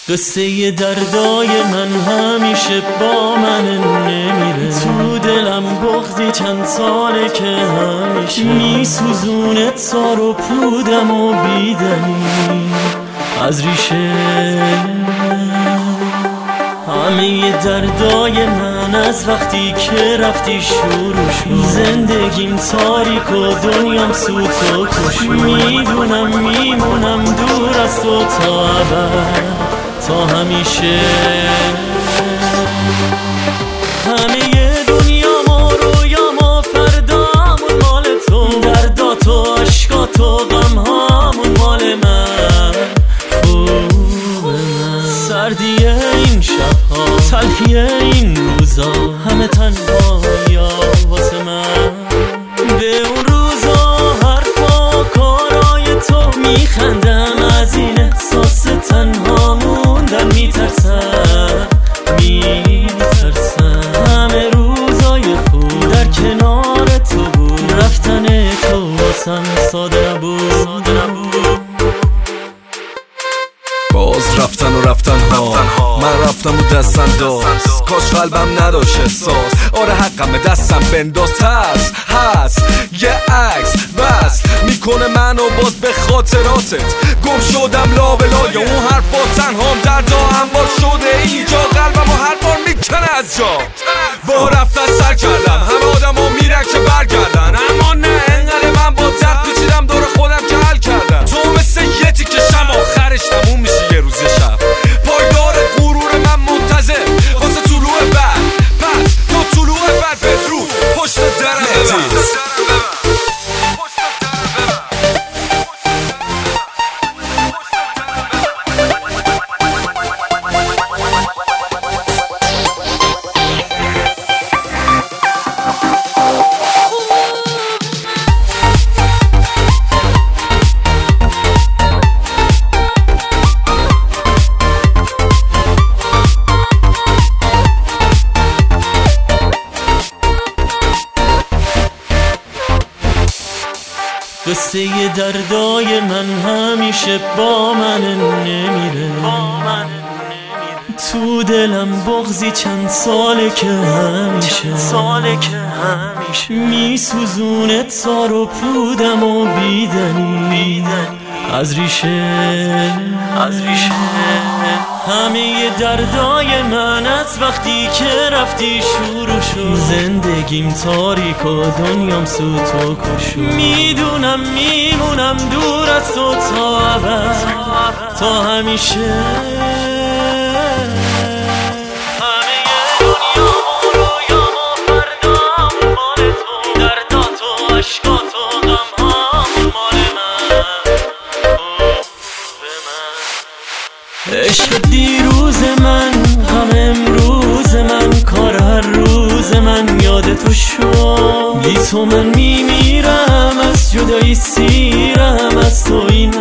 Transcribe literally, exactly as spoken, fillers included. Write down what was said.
قصه دردای من همیشه با من نمیره، تو دلم بغضی چند ساله که همیشه میسوزونه تار و پودم و بیدنی از ریشه. همه دردای من از وقتی که رفتی شروع شد، زندگیم تاریک و دنیام سوت و کش. میدونم میمونم دور از تو تا ابد، تا همیشه. همه دنیام و رویام و فردامون مال تو، دردات و عشقات و غمهامون مال من. خوب من سردی این شبها، تلخی این روزا، همه تنهایا واسه من. به اون روزا حرفا کارای تو میخندم، از این احساس تنها موندن میترسم میترسم. همه روزای خوب در کنار تو بود، رفتن تو واسم ساده نبود. باز رفتن و رفتن ها، من رفتم و دست انداز، کاش قلبم نداشت احساس. آره حقمه دستم بنداز، ترس هست یه عکس بس میکنه منو باز به خاطراتت. گم شدم لابلای اون حرفا، تنهام دردا انبار شده اینجا. قلبم و هر بار میکنه از جا، با رفتن سر کردم. همه آدم ها میرن که برگردن، اما نه انقدر من با درد پیچیدم دور خودم که حل کردم. تو مثل یه تیکه شم آخرش تموم میشه یه روز یه شب. پایدار غرور من منتظر واسه طلوع بعد، پس تو طلوع بعد بدرو پشت درم ببند. قصه دردای من همیشه با من نمیره، تو دلم بغضی چند ساله که همیشه ساله که همیشه میسوزونه تار و پودم و بیدنی از ریشه از ریشه. همه دردای من از وقتی که رفتی شروع شد، زندگیم تاریک و دنیام سوت و کش. میدونم میمونم دور از تو تا ابد، تا همیشه. عشق دیروز من، غم امروز من، کار هر روز من یاد تو شد. بی تو من میمیرم، از جدایی سیرم از تو این